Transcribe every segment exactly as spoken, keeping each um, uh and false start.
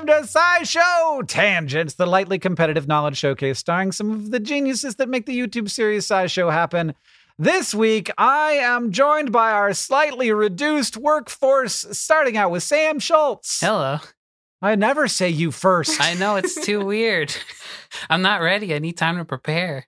welcome to SciShow Tangents, the lightly competitive knowledge showcase starring some of the geniuses that make the YouTube series SciShow happen. This week, I am joined by our slightly reduced workforce, starting out with Sam Schultz. Hello. I never say you first. I know, it's too weird. I'm not ready. I need time to prepare.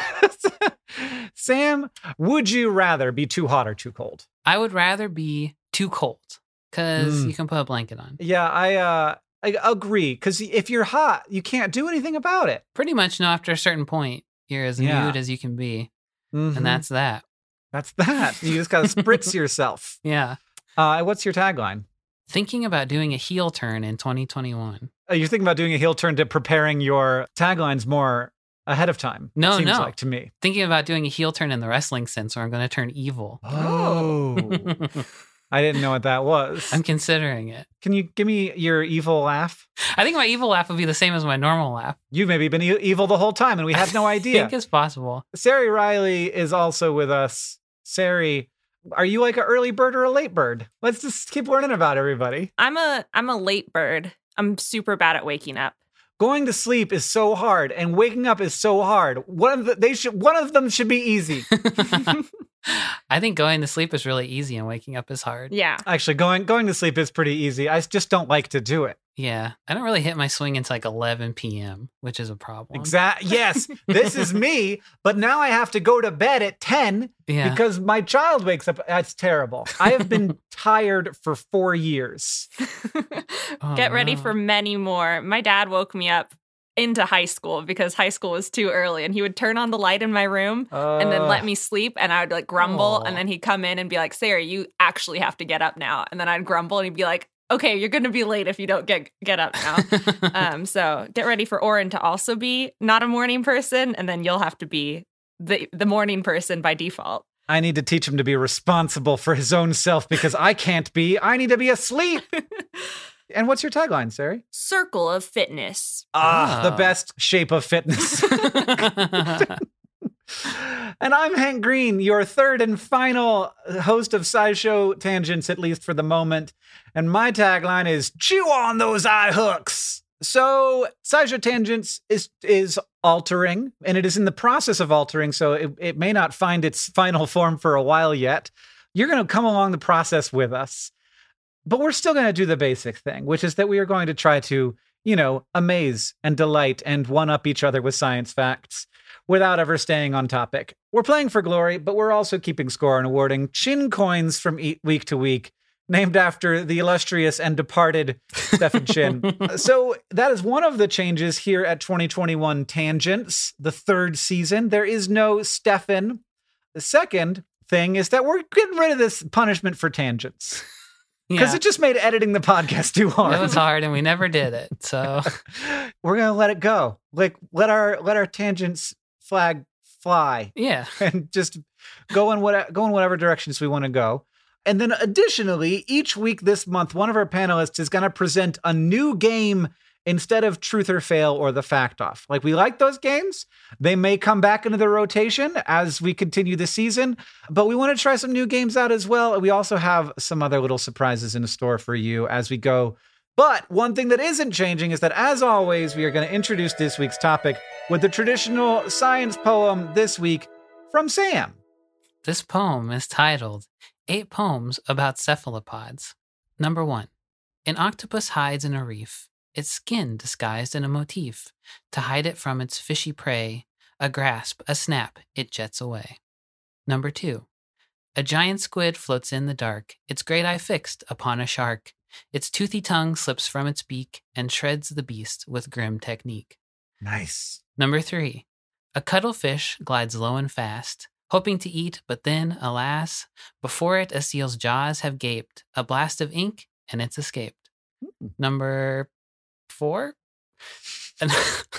Sam, would you rather be too hot or too cold? I would rather be too cold, because Mm. you can put a blanket on. Yeah, I uh, I agree, because if you're hot, you can't do anything about it. Pretty much, no, after a certain point, you're as Yeah. nude as you can be. Mhm. And that's that. That's that. You just got to spritz yourself. Yeah. Uh, what's your tagline? Thinking about doing a heel turn in twenty twenty-one. Uh, you're thinking about doing a heel turn to preparing your taglines more ahead of time. No, seems no. like to me. Thinking about doing a heel turn in the wrestling sense, where I'm going to turn evil. Oh. I didn't know what that was. I'm considering it. Can you give me your evil laugh? I think my evil laugh would be the same as my normal laugh. You've maybe been e- evil the whole time and we had no I idea. think it's possible. Sari Riley is also with us. Sari, are you like an early bird or a late bird? Let's just keep learning about everybody. I'm a I'm a late bird. I'm super bad at waking up. Going to sleep is so hard and waking up is so hard. One of the, they should one of them should be easy. I think going to sleep is really easy and waking up is hard. Yeah. Actually, going going to sleep is pretty easy. I just don't like to do it. Yeah. I don't really hit my swing until like eleven p.m., which is a problem. Exact. Yes, this is me, but now I have to go to bed at ten Yeah. because my child wakes up. That's terrible. I have been tired for four years. Oh, Get ready no. for many more. My dad woke me up into high school because high school was too early, and he would turn on the light in my room and then let me sleep, and I would like grumble, Aw. and then he'd come in and be like, Sarah, you actually have to get up now. And then I'd grumble and he'd be like, okay, you're going to be late if you don't get get up now. um, so get ready for Oren to also be not a morning person, and then you'll have to be the the morning person by default. I need to teach him to be responsible for his own self because I can't be. I need to be asleep. And what's your tagline, Sari? Circle of fitness. Ah, the Ah. best shape of fitness. And I'm Hank Green, your third and final host of SciShow Tangents, at least for the moment. And my tagline is, chew on those eye hooks. So SciShow Tangents is is altering, and it is in the process of altering, so it, it may not find its final form for a while yet. You're going to come along the process with us. But we're still going to do the basic thing, which is that we are going to try to, you know, amaze and delight and one-up each other with science facts without ever staying on topic. We're playing for glory, but we're also keeping score and awarding chin coins from e- week to week, named after the illustrious and departed Stephen Chin. So that is one of the changes here at twenty twenty-one Tangents, the third season. There is no Stefan. The second thing is that we're getting rid of this punishment for tangents. Because Yeah. it just made editing the podcast too hard. It was hard and we never did it. So We're gonna let it go. Like let our let our tangents flag fly yeah. and just go in what go in whatever directions we want to go. And then additionally, each week this month, one of our panelists is gonna present a new game instead of Truth or Fail or the Fact Off. Like, we like those games. They may come back into the rotation as we continue the season, but we want to try some new games out as well. We also have some other little surprises in store for you as we go. But one thing that isn't changing is that, as always, we are going to introduce this week's topic with the traditional science poem this week from Sam. This poem is titled Eight Poems About Cephalopods. Number one. An octopus hides in a reef, its skin disguised in a motif. To hide it from its fishy prey, a grasp, a snap, it jets away. Number two. A giant squid floats in the dark, its great eye fixed upon a shark. Its toothy tongue slips from its beak and shreds the beast with grim technique. Nice. Number three. A cuttlefish glides low and fast, hoping to eat, but then, alas, before it a seal's jaws have gaped, a blast of ink, and it's escaped. Number four. An-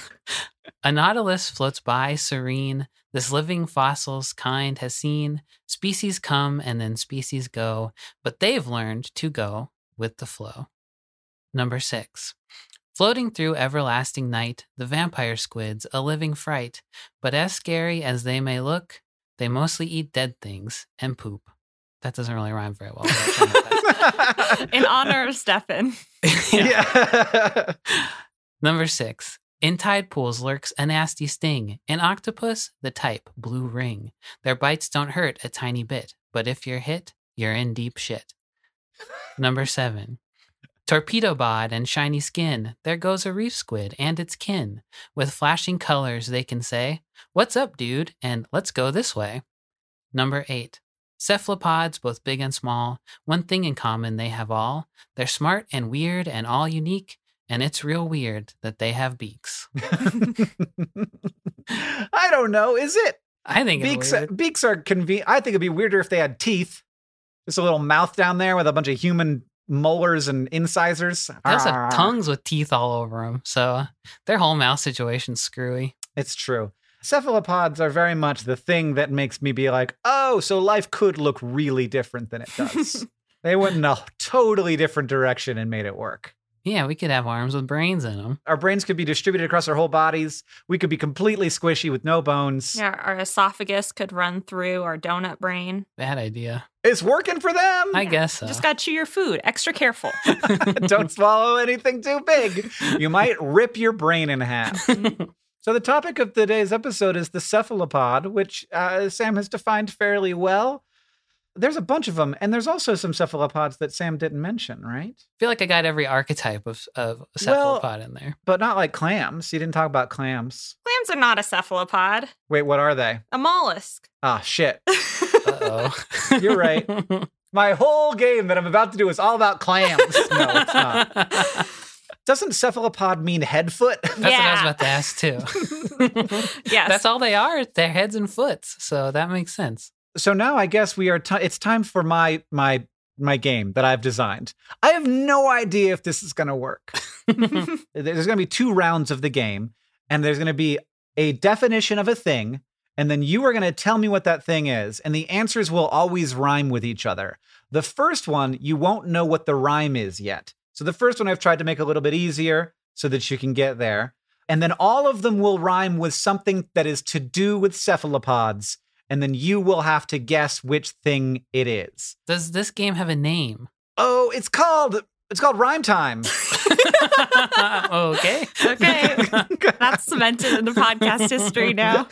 a nautilus floats by serene. This living fossil's kind has seen species come and then species go, but they've learned to go with the flow. Number six. Floating through everlasting night, the vampire squids, a living fright, but as scary as they may look, they mostly eat dead things and poop. That doesn't really rhyme very well. but I'll try my best. In honor of Stefan. Yeah. Yeah. Number six. In tide pools lurks a nasty sting. An octopus, the type, blue ring. Their bites don't hurt a tiny bit, but if you're hit, you're in deep shit. Number seven. Torpedo bod and shiny skin. There goes a reef squid and its kin. With flashing colors they can say, "What's up, dude?" and "Let's go this way." Number eight. Cephalopods, both big and small. One thing in common they have all. They're smart and weird and all unique. And it's real weird that they have beaks. I don't know. Is it? I think it's Beaks, weird. beaks are convenient. I think it'd be weirder if they had teeth. Just a little mouth down there with a bunch of human molars and incisors. They also Arr. have tongues with teeth all over them, so their whole mouth situation's screwy. It's true. Cephalopods are very much the thing that makes me be like, oh, so life could look really different than it does. They went in a totally different direction and made it work. Yeah, we could have arms with brains in them. Our brains could be distributed across our whole bodies. We could be completely squishy with no bones. Yeah, our esophagus could run through our donut brain. Bad idea. It's working for them. I guess so. Just got to chew your food. Extra careful. Don't swallow anything too big. You might rip your brain in half. So the topic of today's episode is the cephalopod, which uh, Sam has defined fairly well. There's a bunch of them, and there's also some cephalopods that Sam didn't mention, right? I feel like I got every archetype of, of a cephalopod in there. But not like clams. You didn't talk about clams. Clams are not a cephalopod. Wait, what are they? A mollusk. Ah, shit. Uh-oh. You're right. My whole game that I'm about to do is all about clams. No, it's not. Doesn't cephalopod mean head foot? That's what I was about to ask, too. Yes. That's all they are. It's their heads and foots, so that makes sense. So now I guess we are. T- it's time for my my my game that I've designed. I have no idea if this is going to work. There's going to be two rounds of the game, and there's going to be a definition of a thing, and then you are going to tell me what that thing is, and the answers will always rhyme with each other. The first one, you won't know what the rhyme is yet. So the first one I've tried to make a little bit easier so that you can get there, and then all of them will rhyme with something that is to do with cephalopods. And then you will have to guess which thing it is. Does this game have a name? Oh, it's called it's called Rhyme Time. Okay. Okay. That's cemented into podcast history now.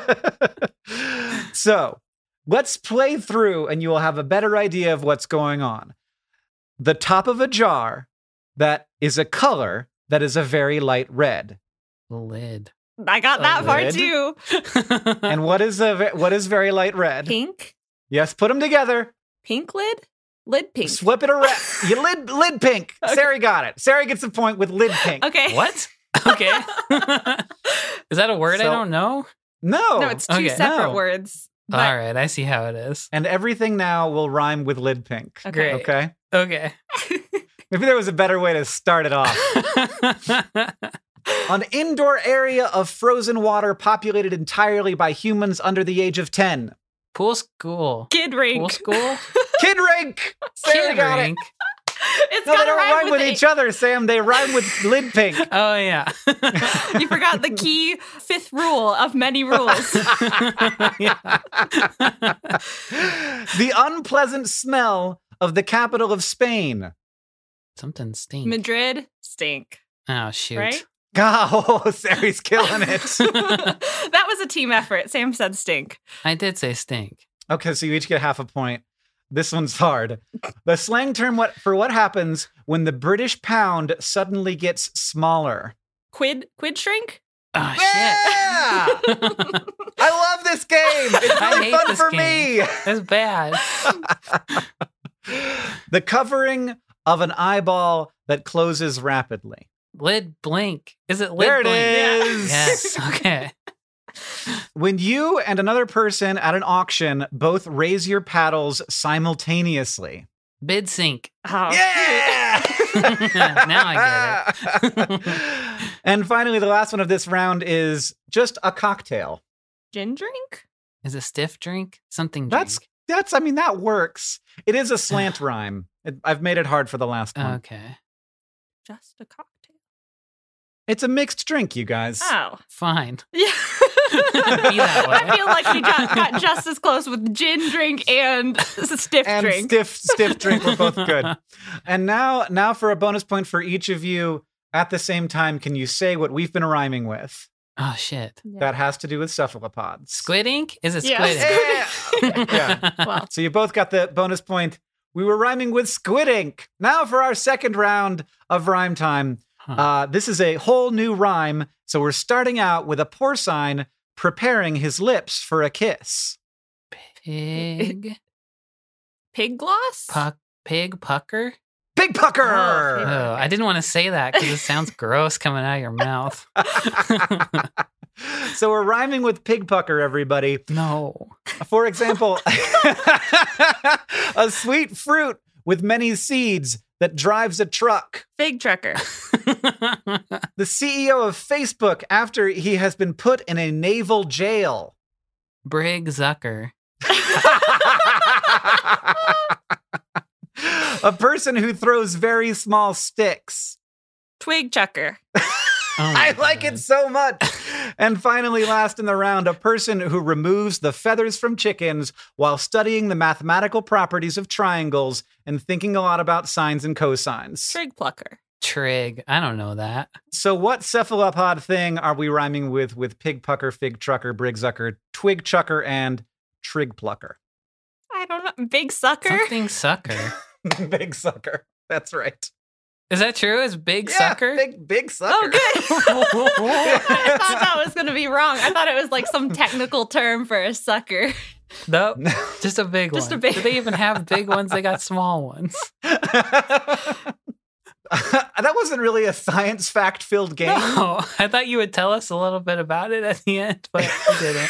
So let's play through and you will have a better idea of what's going on. The top of a jar that is a color that is a very light red. Lid. I got that A part lid? too. And what is a ve- what is very light red? Pink? Yes, put them together. Pink lid? Lid pink. Flip it around. You lid lid pink. Okay. Sarah got it. Sarah gets the point with lid pink. Okay. What? Okay. Is that a word I So- don't know? No. No, it's two Okay. separate No. words. But All right, I see how it is. And everything now will rhyme with lid pink. Okay. Okay. Okay. Maybe there was a better way to start it off. An indoor area of frozen water populated entirely by humans under the age of ten. Pool school. Kid Pool rink. school? Kid rink! Sarah Kid got rink. It's it. No, they gotta don't rhyme with a- each other, Sam. They rhyme with lid pink. Oh, yeah. You forgot the key fifth rule of many rules. Yeah. The unpleasant smell of the capital of Spain. Something stinks. Madrid stink, Oh, shoot. right? Oh, Sarah's killing it. That was a team effort. Sam said stink. I did say stink. Okay, so you each get half a point. This one's hard. The slang term what for what happens when the British pound suddenly gets smaller. Quid quid shrink? Oh, Yeah! I love this game. It's I really hate fun this for game. me. That's bad. The covering of an eyeball that closes rapidly. Lid blink. Is it lid There it blink? is. Yes. Okay. When you and another person at an auction both raise your paddles simultaneously. Bid sync. Oh, Yeah! Now I get it. And finally, the last one of this round is just a cocktail. Gin drink? Is a stiff drink? Something That's drink. that's. I mean, that works. It is a slant rhyme. It, I've made it hard for the last one. Okay. Just a cocktail. It's a mixed drink, you guys. Oh. Fine. Yeah. that way. I feel like we got, got just as close with gin drink and stiff and drink. stiff stiff drink were both good. And now now for a bonus point for each of you at the same time, can you say what we've been rhyming with? Oh, shit. Yeah. That has to do with cephalopods. Squid ink? Is it Yeah. squid ink? Yeah. Yeah. Well, So you both got the bonus point. We were rhyming with squid ink. Now for our second round of rhyme time. Huh. Uh, this is a whole new rhyme. So we're starting out with a porcine preparing his lips for a kiss. Pig. pig gloss? Puck. Pig pucker? Pig pucker! Oh, pig- Oh, I didn't want to say that because it sounds gross coming out of your mouth. So we're rhyming with pig pucker, everybody. No. For example, a sweet fruit with many seeds that drives a truck. Fig trucker. The C E O of Facebook after he has been put in a naval jail. Brig Zucker. A person who throws very small sticks. Twig chucker. Oh my I like God. it so much. And finally, last in the round, a person who removes the feathers from chickens while studying the mathematical properties of triangles and thinking a lot about sines and cosines. Trig plucker. Trig. I don't know that. So what cephalopod thing are we rhyming with with pig pucker, fig trucker, brig zucker, twig chucker, and trig plucker? I don't know. Big sucker. Something sucker. Big sucker. That's right. Is that true? Is big Yeah, sucker? Big, big sucker. Oh, good. I thought that was going to be wrong. I thought it was like some technical term for a sucker. Nope. Just a big Just one. a big- Do they even have big ones? They got small ones. That wasn't really a science fact-filled game. No, I thought you would tell us a little bit about it at the end, but you didn't.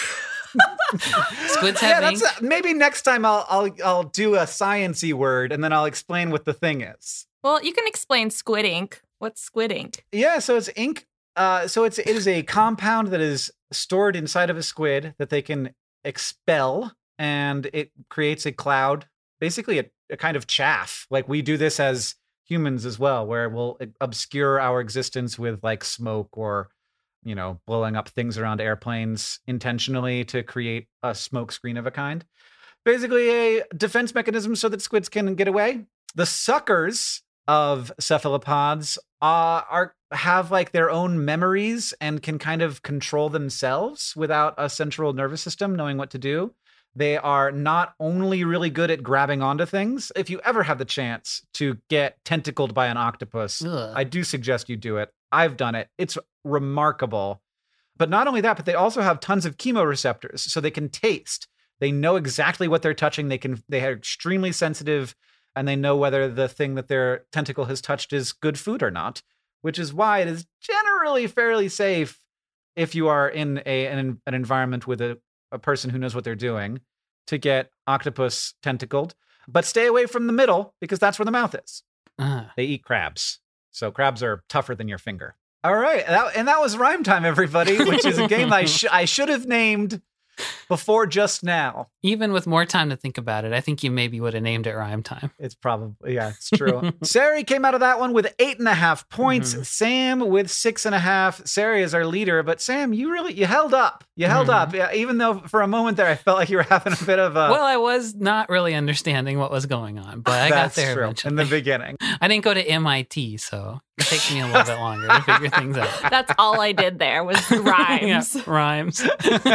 Squids Yeah, have ink. that's a, maybe next time I'll I'll I'll do a science-y word and then I'll explain what the thing is. Well, you can explain squid ink. What's squid ink? Yeah, so it's ink. Uh, so it's it is a compound that is stored inside of a squid that they can expel, and it creates a cloud, basically a, a kind of chaff. Like we do this as humans as well, where we'll obscure our existence with like smoke or, you know, blowing up things around airplanes intentionally to create a smoke screen of a kind. Basically a defense mechanism so that squids can get away. The suckers of cephalopods uh, are have like their own memories and can kind of control themselves without a central nervous system knowing what to do. They are not only really good at grabbing onto things. If you ever have the chance to get tentacled by an octopus, Ugh. I do suggest you do it. I've done it. It's remarkable. But not only that, but they also have tons of chemoreceptors, so they can taste. They know exactly what they're touching. They can. They are extremely sensitive, and they know whether the thing that their tentacle has touched is good food or not. Which is why it is generally fairly safe if you are in a an, an environment with a, a person who knows what they're doing to get octopus tentacled. But stay away from the middle because that's where the mouth is. Uh, They eat crabs. So crabs are tougher than your finger. All right. That, and that was Rhyme Time, everybody, which is a game I, sh- I should have named before just now. even with more time to think about it, I think you maybe would have named it Rhyme Time. It's probably, yeah, it's true. Sari came out of that one with eight and a half points. Mhm. Sam with six and a half. Sari is our leader, but Sam, you really, you held up. You held Mhm. up. Yeah, even though for a moment there, I felt like you were having a bit of a. well, I was not really understanding what was going on, but I got that's there true. eventually. In the beginning. I didn't go to M I T, so it takes me a little bit longer to figure things out. That's all I did there was rhymes. Yeah, rhymes.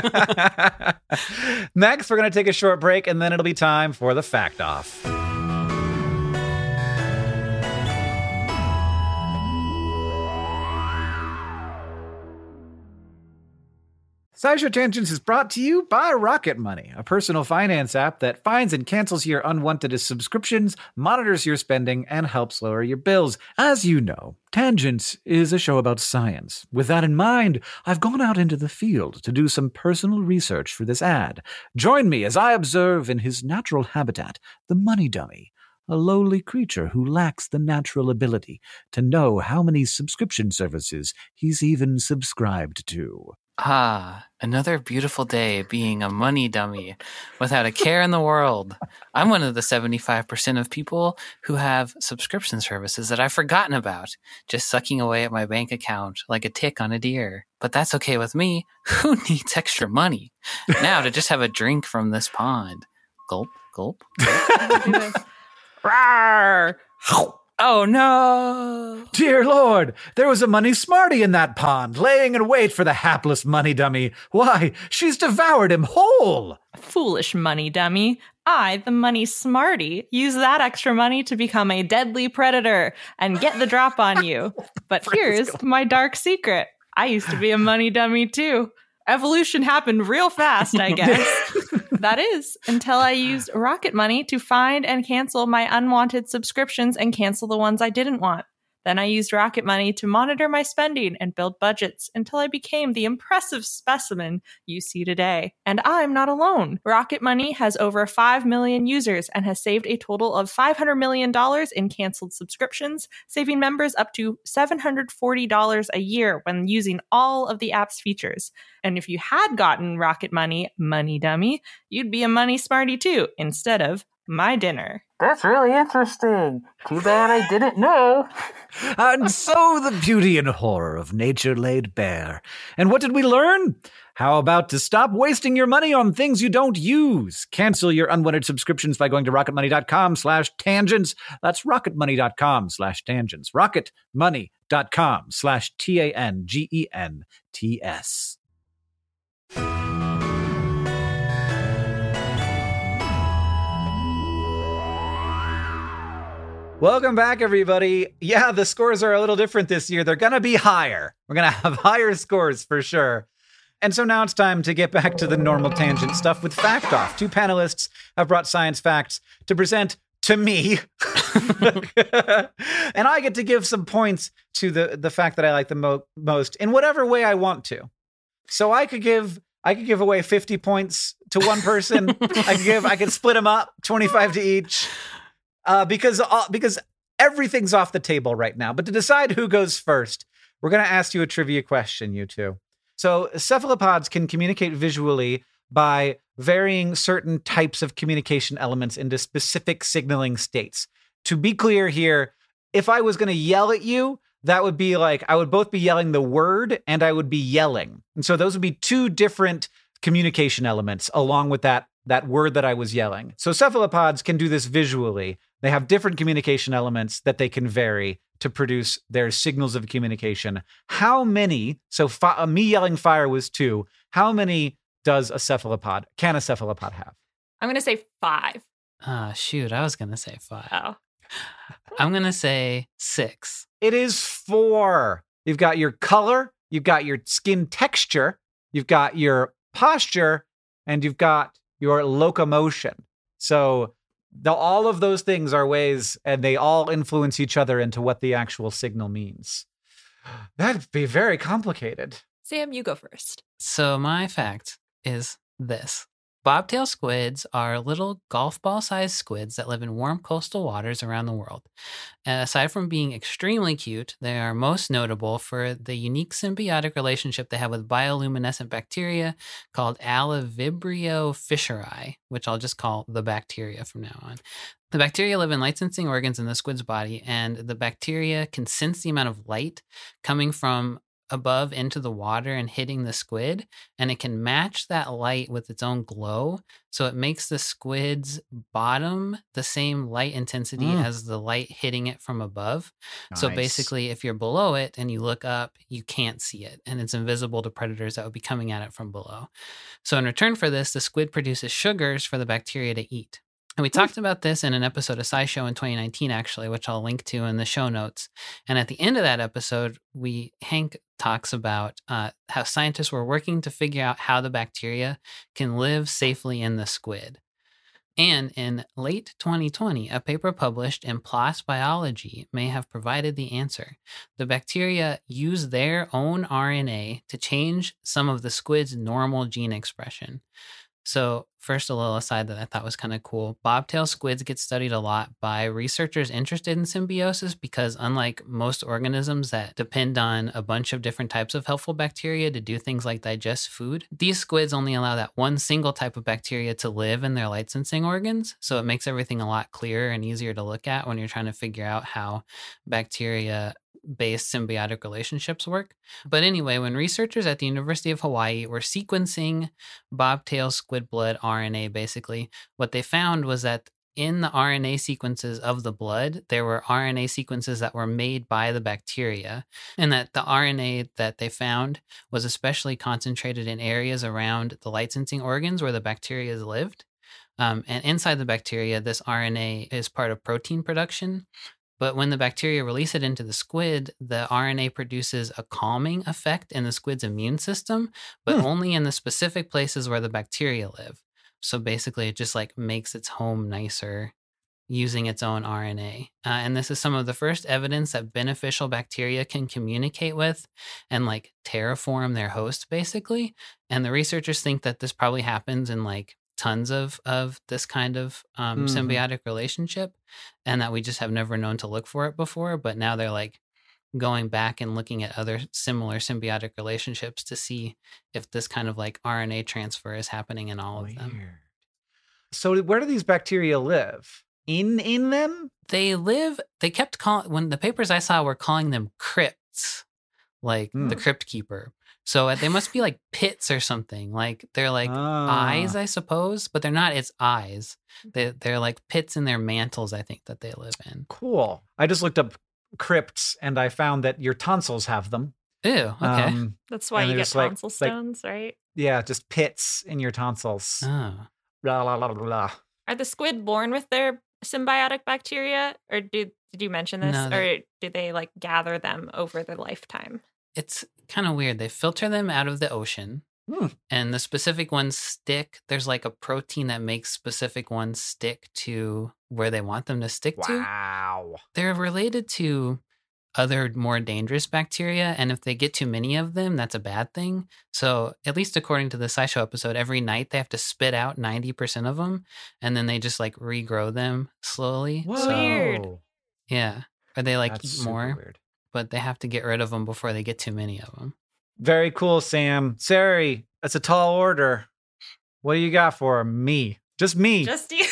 Next, we're going to take a short break, and then it'll be time for the fact off. SciShow Tangents is brought to you by Rocket Money, a personal finance app that finds and cancels your unwanted subscriptions, monitors your spending, and helps lower your bills. As you know, Tangents is a show about science. With that in mind, I've gone out into the field to do some personal research for this ad. Join me as I observe in his natural habitat the money dummy, a lowly creature who lacks the natural ability to know how many subscription services he's even subscribed to. Ah, another beautiful day being a money dummy without a care in the world. I'm one of the seventy-five percent of people who have subscription services that I've forgotten about, just sucking away at my bank account like a tick on a deer. But that's okay with me. Who needs extra money? Now to just have a drink from this pond. Gulp, gulp. gulp. Rawr! Oh no! Dear Lord, there was a money smarty in that pond, laying in wait for the hapless money dummy. Why, she's devoured him whole. Foolish money dummy. I, the money smarty, use that extra money to become a deadly predator and get the drop on you. But here's my dark secret. I used to be a money dummy too. Evolution happened real fast, I guess. That is, until I used Rocket Money to find and cancel my unwanted subscriptions and cancel the ones I didn't want. Then I used Rocket Money to monitor my spending and build budgets until I became the impressive specimen you see today. And I'm not alone. Rocket Money has over five million users and has saved a total of five hundred million dollars in canceled subscriptions, saving members up to seven hundred forty dollars a year when using all of the app's features. And if you had gotten Rocket Money, money dummy, you'd be a money smarty too, instead of my dinner. That's really interesting. Too bad I didn't know. And so the beauty and horror of nature laid bare. And what did we learn? How about to stop wasting your money on things you don't use? Cancel your unwanted subscriptions by going to rocketmoney.com slash tangents. That's rocketmoney.com slash tangents. rocketmoney.com slash T A N G E N T S. Welcome back, everybody. Yeah, the scores are a little different this year. They're going to be higher. We're going to have higher scores for sure. And so now it's time to get back to the normal tangent stuff with Fact Off. Two panelists have brought science facts to present to me. And I get to give some points to the, the fact that I like the mo- most in whatever way I want to. So I could give I could give away fifty points to one person. I could give I could split them up, twenty-five to each. Uh, because uh, because everything's off the table right now. But to decide who goes first, we're going to ask you a trivia question, you two. So cephalopods can communicate visually by varying certain types of communication elements into specific signaling states. To be clear here, if I was going to yell at you, that would be like I would both be yelling the word and I would be yelling. And so those would be two different communication elements along with that that word that I was yelling. So cephalopods can do this visually. They have different communication elements that they can vary to produce their signals of communication. How many, so fi- uh, me yelling fire was two. How many does a cephalopod, can a cephalopod have? I'm going to say five. Ah, uh, shoot, I was going to say five. Oh. I'm going to say six. It is four. You've got your color, you've got your skin texture, you've got your posture, and you've got your locomotion. So the, all of those things are ways, and they all influence each other into what the actual signal means. That'd be very complicated. Sam, you go first. So my fact is this. Bobtail squids are little golf ball-sized squids that live in warm coastal waters around the world. And aside from being extremely cute, they are most notable for the unique symbiotic relationship they have with bioluminescent bacteria called Alivibrio fischeri, which I'll just call the bacteria from now on. The bacteria live in light-sensing organs in the squid's body, and the bacteria can sense the amount of light coming from above into the water and hitting the squid, and it can match that light with its own glow, so it makes the squid's bottom the same light intensity mm. as the light hitting it from above. Nice. So basically, if you're below it and you look up, you can't see it, and it's invisible to predators that would be coming at it from below. So in return for this, the squid produces sugars for the bacteria to eat. And we talked about this in an episode of SciShow in twenty nineteen, actually, which I'll link to in the show notes. And at the end of that episode, we Hank talks about uh, how scientists were working to figure out how the bacteria can live safely in the squid. And in late twenty twenty, a paper published in PLOS Biology may have provided the answer. The bacteria use their own R N A to change some of the squid's normal gene expression. So first, a little aside that I thought was kind of cool. Bobtail squids get studied a lot by researchers interested in symbiosis because unlike most organisms that depend on a bunch of different types of helpful bacteria to do things like digest food, these squids only allow that one single type of bacteria to live in their light sensing organs. So it makes everything a lot clearer and easier to look at when you're trying to figure out how bacteria based symbiotic relationships work. But anyway, when researchers at the University of Hawaii were sequencing bobtail squid blood R N A, basically, what they found was that in the R N A sequences of the blood, there were R N A sequences that were made by the bacteria, and that the R N A that they found was especially concentrated in areas around the light sensing organs where the bacteria lived. Um, and inside the bacteria, this R N A is part of protein production. But when the bacteria release it into the squid, the R N A produces a calming effect in the squid's immune system, but hmm. only in the specific places where the bacteria live. So basically, it just like makes its home nicer using its own R N A. Uh, and this is some of the first evidence that beneficial bacteria can communicate with and like terraform their host, basically. And the researchers think that this probably happens in like tons of of this kind of um, mm-hmm. symbiotic relationship, and that we just have never known to look for it before. But now they're like going back and looking at other similar symbiotic relationships to see if this kind of like R N A transfer is happening in all Weird. Of them. So where do these bacteria live? In in them? They live, they kept calling, when the papers I saw were calling them crypts, like mm. the crypt keeper. So they must be like pits or something. Like they're like ah. eyes, I suppose, but they're not. It's eyes. They, they're like pits in their mantles, I think, that they live in. Cool. I just looked up crypts and I found that your tonsils have them. Ew, okay. Um, That's why you get tonsil like, stones, like, right? Yeah, just pits in your tonsils. Oh. Blah, blah, blah, blah. Are the squid born with their symbiotic bacteria? Or did, did you mention this? No, or do they like gather them over their lifetime? It's kind of weird. They filter them out of the ocean, hmm. and the specific ones stick. There's like a protein that makes specific ones stick to where they want them to stick wow. to. Wow. They're related to other more dangerous bacteria, and if they get too many of them, that's a bad thing. So at least according to the SciShow episode, every night they have to spit out ninety percent of them, and then they just like regrow them slowly. Whoa. So, weird. Yeah. Or they like that's eat more. Weird. But they have to get rid of them before they get too many of them. Very cool, Sam. Sari, that's a tall order. What do you got for me? Just me. Just you.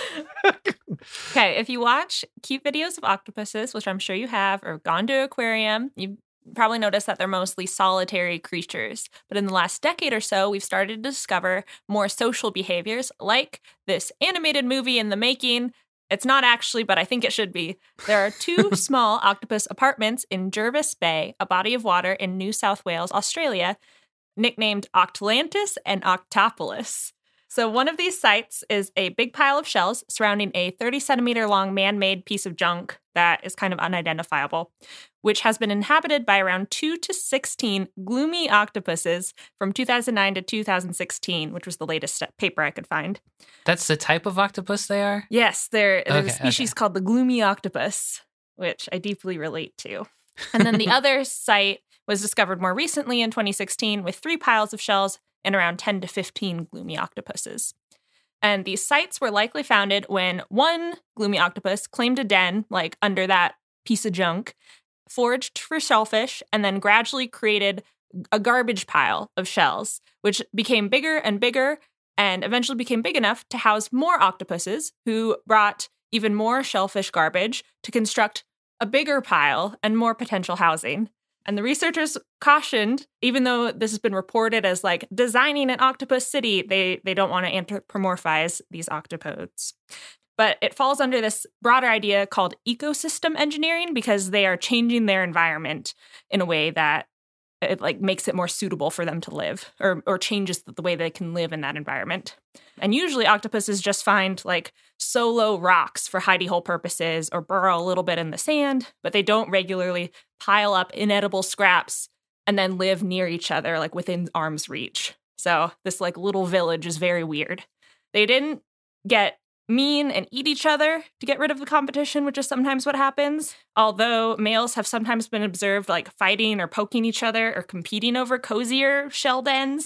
Okay, if you watch cute videos of octopuses, which I'm sure you have, or gone to an aquarium, you've probably noticed that they're mostly solitary creatures. But in the last decade or so, we've started to discover more social behaviors, like this animated movie in the making. It's not actually, but I think it should be. There are two small octopus apartments in Jervis Bay, a body of water in New South Wales, Australia, nicknamed Octlantis and Octopolis. So one of these sites is a big pile of shells surrounding a thirty centimeter long man-made piece of junk that is kind of unidentifiable, which has been inhabited by around two to sixteen gloomy octopuses from two thousand nine to two thousand sixteen, which was the latest paper I could find. That's the type of octopus they are? Yes, they're, there's okay, a species okay. called the gloomy octopus, which I deeply relate to. And then the other site was discovered more recently in twenty sixteen with three piles of shells and around ten to fifteen gloomy octopuses. And these sites were likely founded when one gloomy octopus claimed a den, like under that piece of junk, foraged for shellfish, and then gradually created a garbage pile of shells, which became bigger and bigger and eventually became big enough to house more octopuses who brought even more shellfish garbage to construct a bigger pile and more potential housing. And the researchers cautioned, even though this has been reported as like designing an octopus city, they, they don't want to anthropomorphize these octopodes. But it falls under this broader idea called ecosystem engineering because they are changing their environment in a way that it like makes it more suitable for them to live or or changes the way they can live in that environment. And usually octopuses just find like solo rocks for hidey hole purposes or burrow a little bit in the sand, but they don't regularly pile up inedible scraps and then live near each other, like within arm's reach. So this like little village is very weird. They didn't get mean and eat each other to get rid of the competition, which is sometimes what happens. Although males have sometimes been observed like fighting or poking each other or competing over cozier shell dens.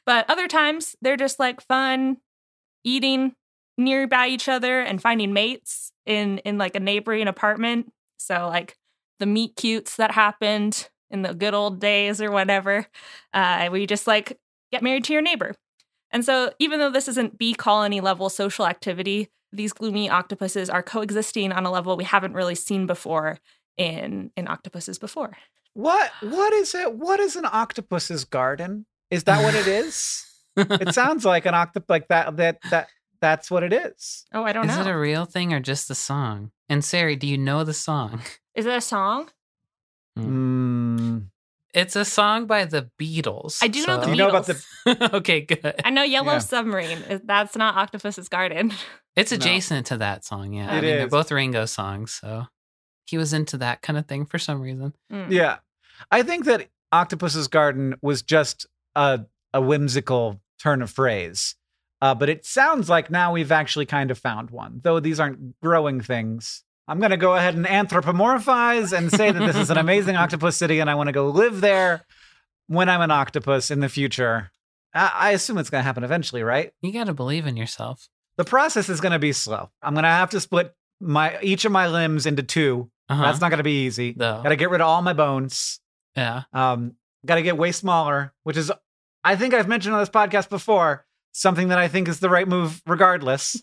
But other times they're just like fun, eating nearby each other and finding mates in, in like a neighboring apartment. So like the meet cutes that happened in the good old days or whatever, uh, where you just like get married to your neighbor. And so even though this isn't bee colony level social activity, these gloomy octopuses are coexisting on a level we haven't really seen before in, in octopuses before. What what is it? What is an octopus's garden? Is that what it is? It sounds like an octopus like that that that that's what it is. Oh, I don't Is know. it a real thing or just a song? And Sari, do you know the song? Is it a song? Mm. It's a song by the Beatles. I do know the Do Beatles. you know about the Okay, good. I know Yellow Yeah. Submarine. That's not Octopus's Garden. It's No. adjacent to that song, yeah. I It mean, they're is. both Ringo songs, so he was into that kind of thing for some reason. Mm. Yeah. I think that Octopus's Garden was just a, a whimsical turn of phrase. Uh, but it sounds like now we've actually kind of found one, though these aren't growing things. I'm going to go ahead and anthropomorphize and say that this is an amazing octopus city and I want to go live there when I'm an octopus in the future. I, I assume it's going to happen eventually, right? You got to believe in yourself. The process is going to be slow. I'm going to have to split my each of my limbs into two. Uh-huh. That's not going to be easy. No. Got to get rid of all my bones. Yeah. Um, got to get way smaller, which is, I think I've mentioned on this podcast before, something that I think is the right move regardless.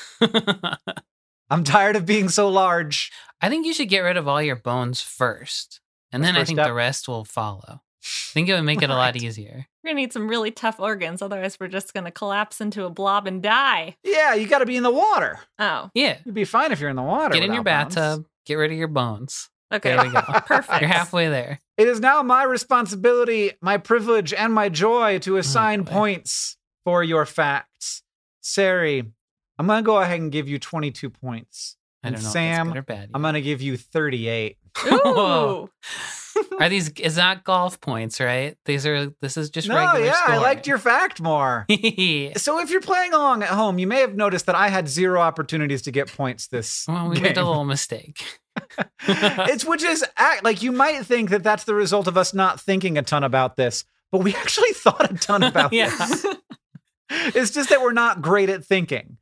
I'm tired of being so large. I think you should get rid of all your bones first, and That's then I first think step. the rest will follow. I think it would make it a lot Right. easier. We're going to need some really tough organs. Otherwise, we're just going to collapse into a blob and die. Yeah, you got to be in the water. Oh, Yeah. You'd be fine if you're in the water. Get in your without bones. bathtub, get rid of your bones. okay. There we go. Perfect. You're halfway there. It is now my responsibility, my privilege, and my joy to assign boy. points for your facts. Sari, I'm going to go ahead and give you twenty-two points. I And don't know Sam, if that's good or bad. I'm going to give you thirty-eight. Ooh. Are these? Is not golf points, right? These are. This is just No, regular yeah, I scoring. liked your fact more. well, So if you're playing along at home, you may have noticed that I had zero opportunities to get points this we game. made a little mistake. It's which is act like you might think that that's the result of us not thinking a ton about this, but we actually thought a ton about Yeah. this. It's just that we're not great at thinking.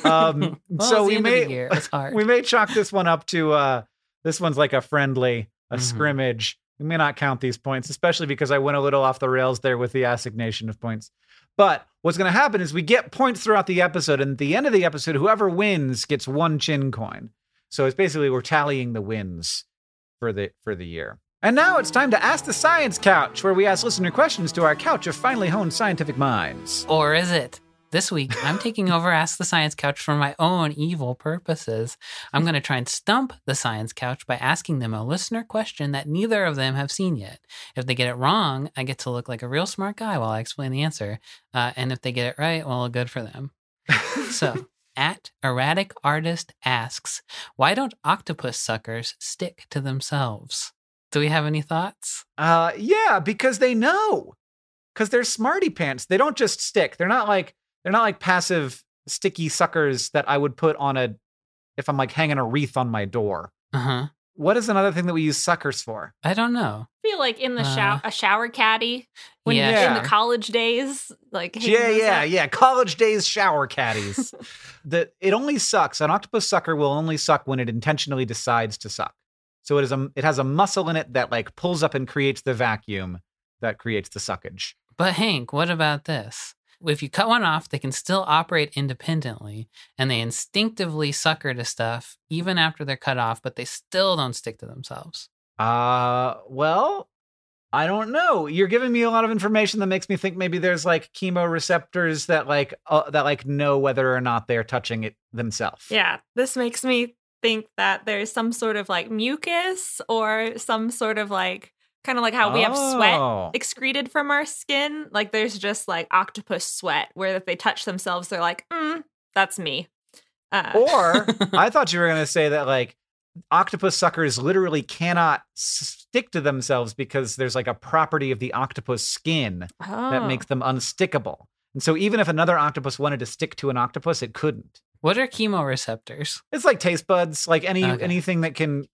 Um, Well, so it's the we end of may the year. It's hard. we may chalk this one up to uh, this one's like a friendly, a Mhm. scrimmage. We may not count these points, especially because I went a little off the rails there with the assignation of points. But what's going to happen is we get points throughout the episode, and at the end of the episode, whoever wins gets one chin coin. So it's basically we're tallying the wins for the for the year. And now it's time to Ask the Science Couch, where we ask listener questions to our couch of finely honed scientific minds. Or is it? This week, I'm taking over Ask the Science Couch for my own evil purposes. I'm going to try and stump the Science Couch by asking them a listener question that neither of them have seen yet. If they get it wrong, I get to look like a real smart guy while I explain the answer. Uh, and if they get it right, well, good for them. So, at Erratic Artist asks, why don't octopus suckers stick to themselves? Do we have any thoughts? Uh, yeah, because they know. Because they're smarty pants. They don't just stick. They're not like they're not like passive sticky suckers that I would put on a if I'm like hanging a wreath on my door. Uh huh. What is another thing that we use suckers for? I don't know. I feel like in the Uh, shower, a shower caddy when yeah, in sure. the college days, like hanging Yeah, those yeah, up. yeah. College days shower caddies. The it only sucks. An octopus sucker will only suck when it intentionally decides to suck. So it is a it has a muscle in it that like pulls up and creates the vacuum that creates the suckage. But Hank, what about this? If you cut one off, they can still operate independently, and they instinctively sucker to stuff even after they're cut off, but they still don't stick to themselves. Uh, well, I don't know. You're giving me a lot of information that makes me think maybe there's like chemoreceptors that like uh, that like know whether or not they're touching it themselves. Yeah, this makes me think that there's some sort of like mucus or some sort of like kind of like how we have sweat Oh. excreted from our skin. Like there's just like octopus sweat where if they touch themselves, they're like, mm, that's me. Uh, Or I thought you were going to say that like octopus suckers literally cannot stick to themselves because there's like a property of the octopus skin that oh. makes them unstickable. And so even if another octopus wanted to stick to an octopus, it couldn't. What are chemoreceptors? It's like taste buds, like any Okay. anything that can like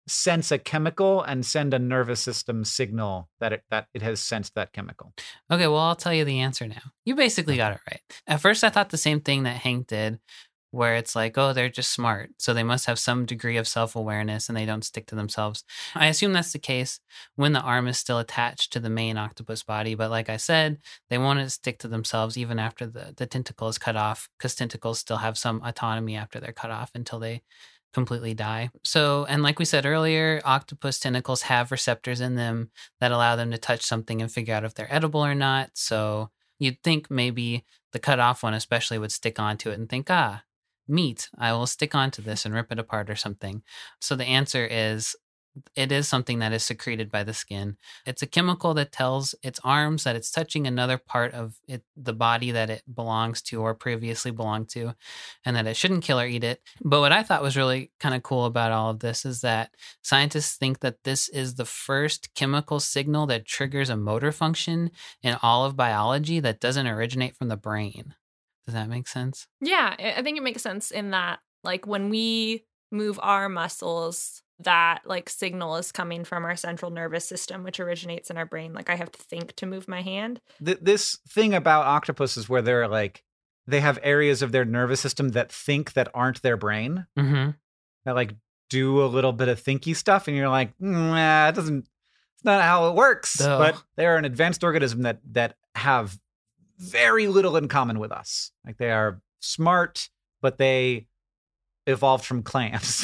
sense a chemical and send a nervous system signal that it that it has sensed that chemical? Okay, well, I'll tell you the answer now. You basically got it right. At first, I thought the same thing that Hank did, where it's like, oh, they're just smart, so they must have some degree of self-awareness and they don't stick to themselves. I assume that's the case when the arm is still attached to the main octopus body, but like I said, they want to stick to themselves even after the, the tentacle is cut off, because tentacles still have some autonomy after they're cut off until they completely die. So, and like we said earlier, octopus tentacles have receptors in them that allow them to touch something and figure out if they're edible or not. So you'd think maybe the cut off one especially would stick onto it and think, ah, meat, I will stick onto this and rip it apart or something. So the answer is, it is something that is secreted by the skin. It's a chemical that tells its arms that it's touching another part of it, the body that it belongs to or previously belonged to, and that it shouldn't kill or eat it. But what I thought was really kind of cool about all of this is that scientists think that this is the first chemical signal that triggers a motor function in all of biology that doesn't originate from the brain. Does that make sense? Yeah, I think it makes sense in that, like, when we move our muscles, that like signal is coming from our central nervous system, which originates in our brain. Like, I have to think to move my hand. Th- this thing about octopuses where they're like, they have areas of their nervous system that think that aren't their brain, Mm-hmm. that like do a little bit of thinky stuff, and you're like, nah, it doesn't, it's not how it works. No. But they're an advanced organism that that have very little in common with us. Like, they are smart, but they evolved from clams.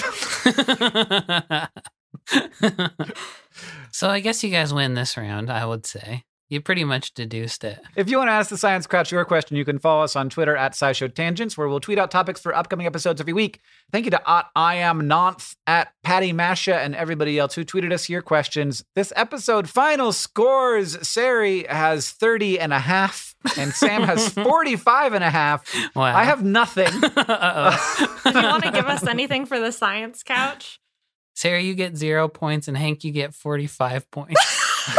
So I guess you guys win this round, I would say. You pretty much deduced it. If you want to ask the Science Crouch your question, you can follow us on Twitter at SciShow Tangents, where we'll tweet out topics for upcoming episodes every week. Thank you to at I am Nonth, at Patty Masha, and everybody else who tweeted us your questions. This episode final scores: Sari has thirty and a half, and Sam has forty-five and a half. Wow. I have nothing. Uh-oh. Do you want to give us anything for the Science Couch? Sarah, you get zero points, and Hank, you get forty-five points.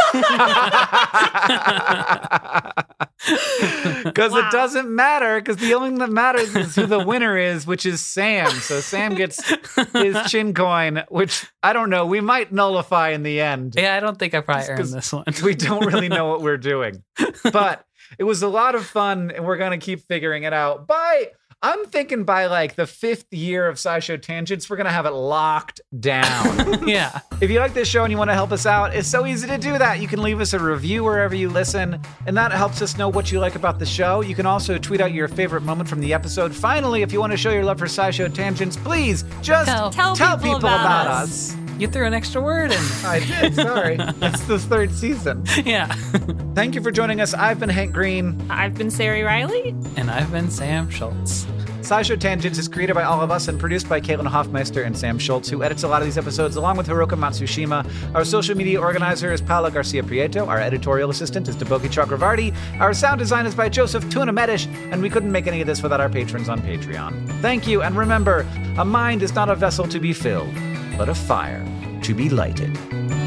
Because Wow. it doesn't matter, because the only thing that matters is who the winner is, which is Sam. So Sam gets his chin coin, which, I don't know, we might nullify in the end. Yeah, I don't think I probably Just earned 'cause this one. We don't really know what we're doing. But it was a lot of fun, and we're going to keep figuring it out. By, I'm thinking by like the fifth year of SciShow Tangents, we're going to have it locked down. Yeah. If you like this show and you want to help us out, it's so easy to do that. You can leave us a review wherever you listen, and that helps us know what you like about the show. You can also tweet out your favorite moment from the episode. Finally, if you want to show your love for SciShow Tangents, please just Tell- Tell people about us. You threw an extra word in. I did, sorry. It's the third season. Yeah. Thank you for joining us. I've been Hank Green. I've been Sari Riley. And I've been Sam Schultz. SciShow Tangents is created by all of us and produced by Caitlin Hoffmeister and Sam Schultz, who edits a lot of these episodes along with Hiroka Matsushima. Our social media organizer is Paula Garcia Prieto. Our editorial assistant is Deboki Chakravarti. Our sound design is by Joseph Tuna Medish, and we couldn't make any of this without our patrons on Patreon. Thank you, and remember, a mind is not a vessel to be filled, but a fire to be lighted.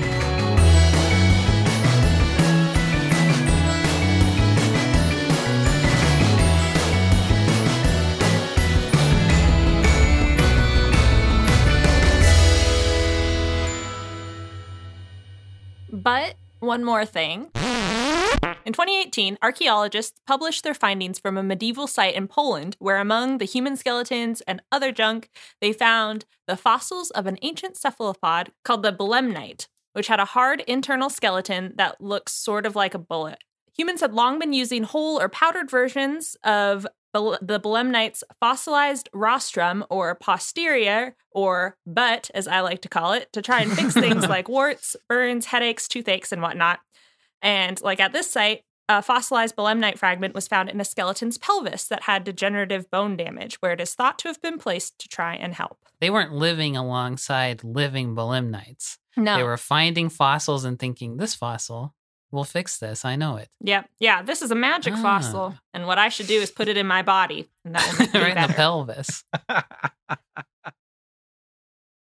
But one more thing. In twenty eighteen, archaeologists published their findings from a medieval site in Poland where, among the human skeletons and other junk, they found the fossils of an ancient cephalopod called the belemnite, which had a hard internal skeleton that looks sort of like a bullet. Humans had long been using whole or powdered versions of bel- the belemnite's fossilized rostrum, or posterior, or butt, as I like to call it, to try and fix things like warts, burns, headaches, toothaches, and whatnot. And like at this site, a fossilized belemnite fragment was found in a skeleton's pelvis that had degenerative bone damage, where it is thought to have been placed to try and help. They weren't living alongside living belemnites. No. They were finding fossils and thinking, this fossil will fix this. I know it. Yeah, yeah, this is a magic Ah. fossil, and what I should do is put it in my body, and that will make me Right in the better. pelvis.